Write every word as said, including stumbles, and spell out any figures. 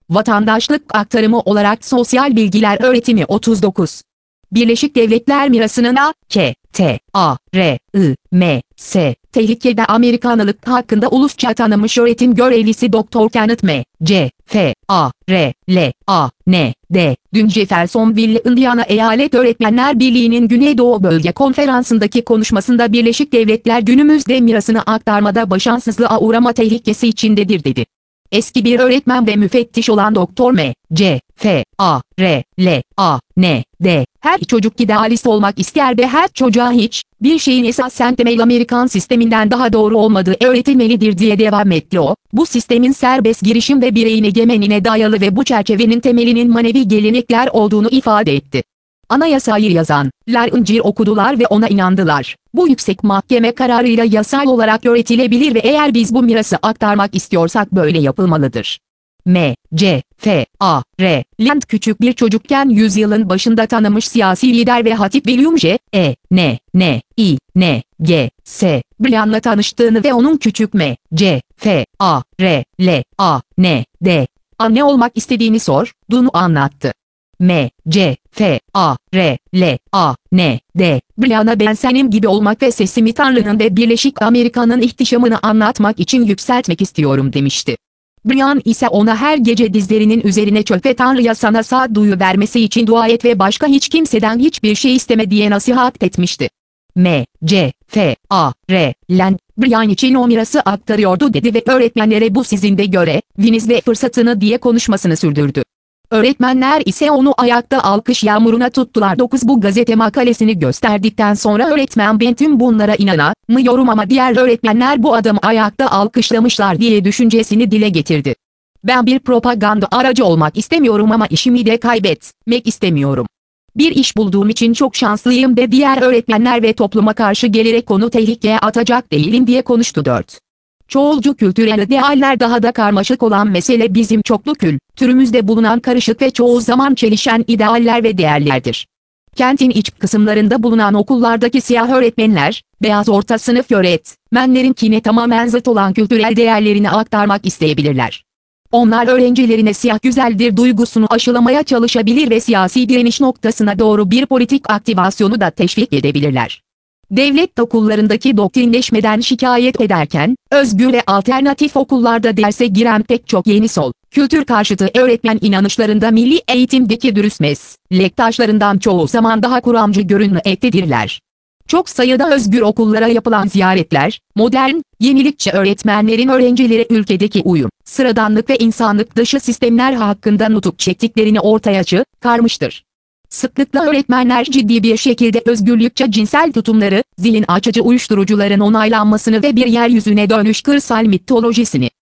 Vatandaşlık aktarımı olarak sosyal bilgiler öğretimi otuz dokuz. Birleşik Devletler mirasının A, K, T, A, R, I, M, S, tehlikede Amerikanlık hakkında ulusça tanınmış öğretim görevlisi Doktor Kenneth M. C. F. A. R. L. A. N. D. Dün Jeffersonville, Indiana Eyalet Öğretmenler Birliği'nin Güneydoğu Bölge Konferansı'ndaki konuşmasında Birleşik Devletler günümüzde mirasını aktarmada başarısızlığa uğrama tehlikesi içindedir dedi. Eski bir öğretmen ve müfettiş olan Doktor M. C. F. A. R. L. A. N. D. Her çocuk idealist olmak ister ve her çocuğa hiç bir şeyin esasen temel Amerikan sisteminden daha doğru olmadığı öğretilmelidir diye devam etti o. Bu sistemin serbest girişim ve bireyin egemenine dayalı ve bu çerçevenin temelinin manevi gelenekler olduğunu ifade etti. Anayasayı yazanlar incir okudular ve ona inandılar. Bu yüksek mahkeme kararıyla yasal olarak öğretilebilir ve eğer biz bu mirası aktarmak istiyorsak böyle yapılmalıdır. M. C. F. A. R. Land küçük bir çocukken yüzyılın başında tanınmış siyasi lider ve hatip William J. E. N. N. I. N. G. S. Bryan'la tanıştığını ve onun küçük M. C. F. A. R. L. A. N. D. A ne olmak istediğini sorduğunu anlattı. M. C. F. A. R. L. A. N. D. Bryan'a ben senin gibi olmak ve sesimi Tanrı'nın ve Birleşik Amerika'nın ihtişamını anlatmak için yükseltmek istiyorum demişti. Bryan ise ona her gece dizlerinin üzerine çök ve Tanrı'ya sana sağduyu vermesi için dua et ve başka hiç kimseden hiçbir şey isteme diye nasihat etmişti. M. C. F. A. R. Land, Bryan için o mirası aktarıyordu dedi ve öğretmenlere bu sizin de göreviniz ve fırsatını diye konuşmasını sürdürdü. Öğretmenler ise onu ayakta alkış yağmuruna tuttular. dokuz Bu gazete makalesini gösterdikten sonra öğretmen ben tüm bunlara inanamıyorum ama diğer öğretmenler bu adamı ayakta alkışlamışlar diye düşüncesini dile getirdi. Ben bir propaganda aracı olmak istemiyorum ama işimi de kaybetmek istemiyorum. Bir iş bulduğum için çok şanslıyım de diğer öğretmenler ve topluma karşı gelerek onu tehlikeye atacak değilim diye konuştu. dört Çoğulcu kültürel idealler daha da karmaşık olan mesele bizim çoklu kültürümüzde bulunan karışık ve çoğu zaman çelişen idealler ve değerlerdir. Kentin iç kısımlarında bulunan okullardaki siyah öğretmenler, beyaz orta sınıf öğretmenlerinkine tamamen zıt olan kültürel değerlerini aktarmak isteyebilirler. Onlar öğrencilerine siyah güzeldir duygusunu aşılamaya çalışabilir ve siyasi direniş noktasına doğru bir politik aktivasyonu da teşvik edebilirler. Devlet okullarındaki doktrinleşmeden şikayet ederken, özgür ve alternatif okullarda derse giren pek çok yeni sol, kültür karşıtı öğretmen inanışlarında milli eğitimdeki dürüst meslektaşlarından çoğu zaman daha kuramcı görünmektedirler. Çok sayıda özgür okullara yapılan ziyaretler, modern, yenilikçi öğretmenlerin öğrencilere ülkedeki uyum, sıradanlık ve insanlık dışı sistemler hakkında nutuk çektiklerini ortaya çıkarmıştır. Sıklıkla öğretmenler ciddi bir şekilde özgürlükçe cinsel tutumları, zihin açıcı uyuşturucuların onaylanmasını ve bir yeryüzüne dönüş kırsal mitolojisini